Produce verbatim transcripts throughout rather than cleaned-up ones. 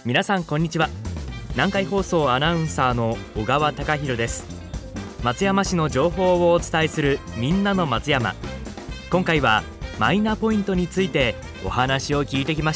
皆さんこんにちは。南海放送アナウンサーの小川貴博です。松山市の情報をお伝えするみんなの松山。今回はマイナポイントについてお話を聞いてきました。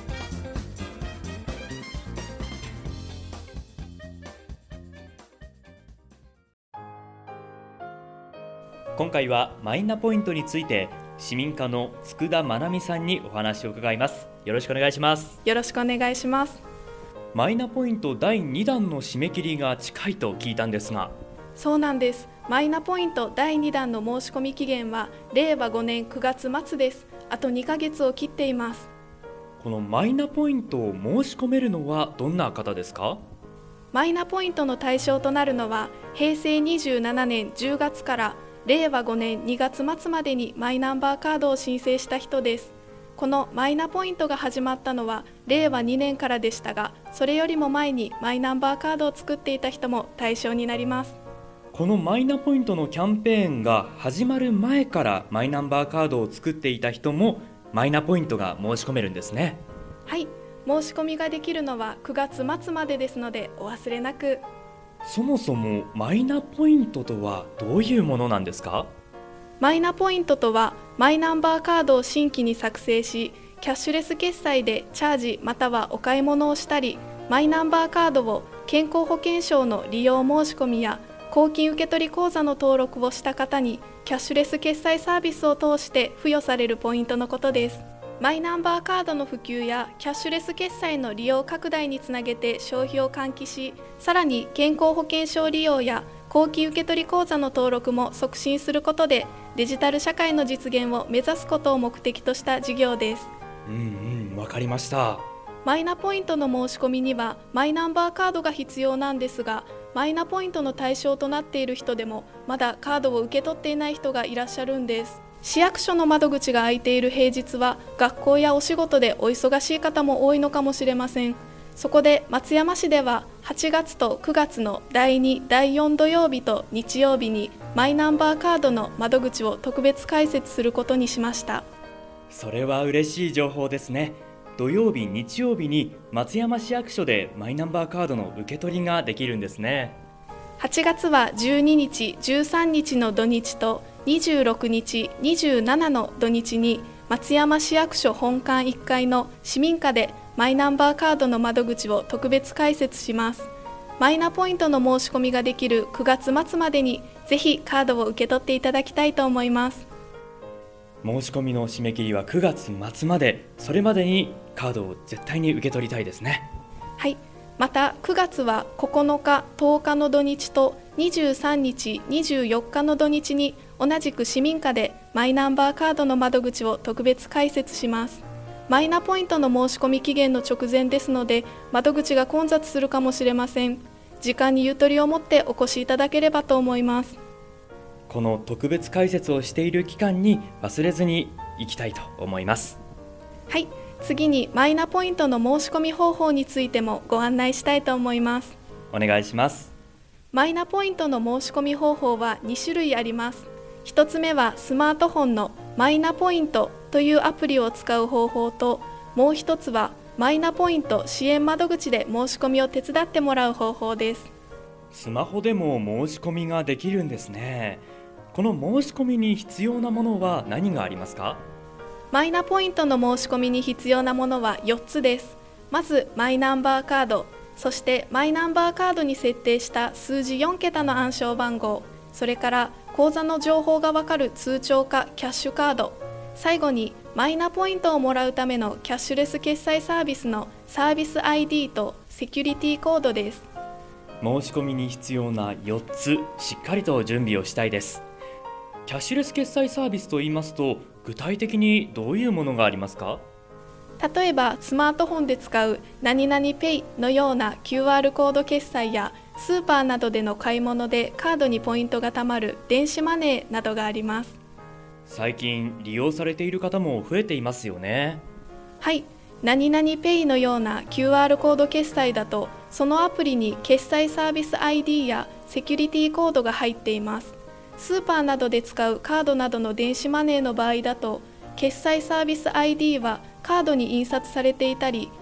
今回はマイナポイントについて市民課の佃田真奈美さんにお話を伺います。よろしくお願いします。 よろしくお願いします。 マイナポイントだいにだんの締め切りが近いと聞いたんですが。 そうなんです。マイナポイントだいにだんの申し込み期限はれいわごねんくがつまつです。あとにかげつを切っています。 このマイナポイントを申し込めるのはどんな方ですか？ マイナポイントの対象となるのはへいせいにじゅうななねんじゅうがつかられいわごねんにがつまつまでにマイナンバーカードを申請した人です。このマイナポイントが始まったのはれいわにねんからでしたが、それよりも前にマイナンバーカードを作っていた人も対象になります。 このマイナポイントのキャンペーンが始まる前からマイナンバーカードを作っていた人もマイナポイントが申し込めるんですね。 はい、申し込みができるのはくがつまつまでですのでお忘れなく。 そもそもマイナポイントとはどういうものなんですか？ マイナポイントとはマイナンバーカードを新規に作成し、キャッシュレス決済でチャージまたはお買い物をしたり、マイナンバーカードを健康保険証の利用申し込みや公金受取口座の登録をした方にキャッシュレス決済サービスを通して付与されるポイントのことです。マイナンバーカードの普及やキャッシュレス決済の利用拡大につなげて消費を喚起し、さらに健康保険証利用や公金受取口座の登録も促進することでデジタル社会の実現を目指すことを目的とした事業です。 うんうん、わかりました。 マイナポイントの申し込みにはマイナンバーカードが必要なんですが、マイナポイントの対象となっている人でもまだカードを受け取っていない人がいらっしゃるんです。市役所の窓口が開いている平日は学校やお仕事でお忙しい方も多いのかもしれません。そこで松山市でははちがつとくがつのだいに、だいよん土曜日と日曜日にマイナンバーカードの窓口を特別開設することにしました。 それは嬉しい情報ですね。土曜日、日曜日に松山市役所でマイナンバーカードの受け取りができるんですね。 はちがつはじゅうににち、じゅうさんにちの土日とにじゅうろくにち、にじゅうしちの土日に松山市役所本館いっかいの市民課でマイナンバーカードの窓口を特別開設します。マイナポイントの申し込みができるくがつまつまでにぜひカードを受け取っていただきたいと思います。 申し込みの締め切りはくがつまつまで、それまでにカードを絶対に受け取りたいですね。 はい、またくがつはここのか、とおかの土日とにじゅうさんにち、にじゅうよっかの土日に同じく市民課でマイナンバーカードの窓口を特別開設します。マイナポイントの申し込み期限の直前ですので窓口が混雑するかもしれません。時間にゆとりを持ってお越しいただければと思います。 この特別開設をしている期間に忘れずに行きたいと思います。 はい、次にマイナポイントの申し込み方法についてもご案内したいと思います。 お願いします。 マイナポイントの申し込み方法はにしゅるいあります。ひとつめはスマートフォンのマイナポイントというアプリを使う方法と、もう一つはマイナポイント支援窓口で申し込みを手伝ってもらう方法です。 スマホでも申し込みができるんですね。この申し込みに必要なものは何がありますか？ マイナポイントの申し込みに必要なものはよっつです。まずマイナンバーカード、そしてマイナンバーカードに設定した数字よんけたの暗証番号、それから口座の情報がわかる通帳かキャッシュカード、最後にマイナポイントをもらうためのキャッシュレス決済サービスのサービス アイディー とセキュリティコードです。 申し込みに必要なよっつ、しっかりと準備をしたいです。キャッシュレス決済サービスと言いますと、具体的にどういうものがありますか？ 例えばスマートフォンで使う何々ペイのような キューアール コード決済やスーパーなどでの買い物でカードにポイントが貯まる電子マネーなどがあります。 最近利用されている方も増えていますよね。 はい、何々ペイのような キューアール コード決済だとそのアプリに決済サービス アイディー やセキュリティコードが入っています。スーパーなどで使うカードなどの電子マネーの場合だと決済サービス アイディー はカードに印刷されていたり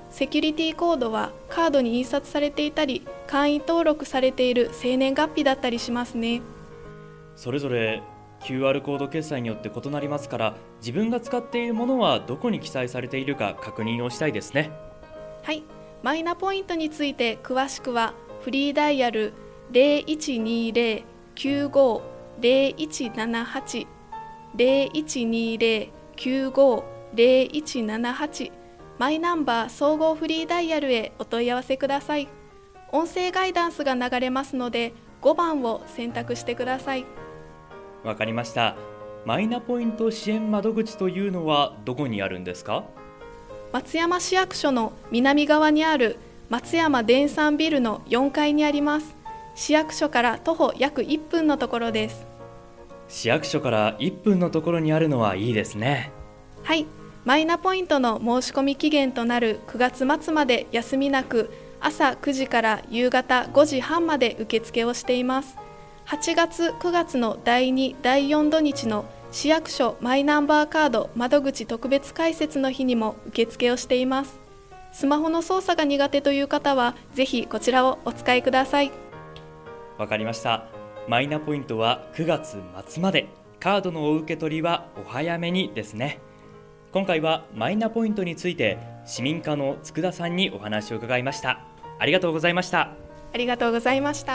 セキュリティコードはカードに印刷されていたり、会員登録されている生年月日だったりしますね。 それぞれ キューアール コード決済によって異なりますから、自分が使っているものはどこに記載されているか確認をしたいですね。 はい、マイナポイントについて詳しくはフリーダイヤル ゼロいちにゼロ きゅうご ゼロいちななはち ゼロいちにゼロ きゅうご ゼロいちななはちマイナンバー総合フリーダイヤルへお問い合わせください。音声ガイダンスが流れますのでごばんを選択してください。 わかりました。マイナポイント支援窓口というのはどこにあるんですか？ 松山市役所の南側にある松山電産ビルのよんかいにあります。市役所から徒歩約いっぷんのところです。 市役所からいっぷんのところにあるのはいいですね。 はい、マイナポイントの申し込み期限となるくがつ末まで休みなく、朝くじから夕方ごじはんまで受付をしています。はちがつくがつのだいにだいよん土日の市役所マイナンバーカード窓口特別開設の日にも受付をしています。スマホの操作が苦手という方はぜひこちらをお使いください。 わかりました。マイナポイントはくがつ末まで、カードのお受け取りはお早めにですね。今回はマイナポイントについて市民課の佃さんにお話を伺いました。ありがとうございました。 ありがとうございました。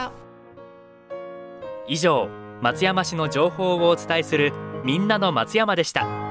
以上、松山市の情報をお伝えするみんなの松山でした。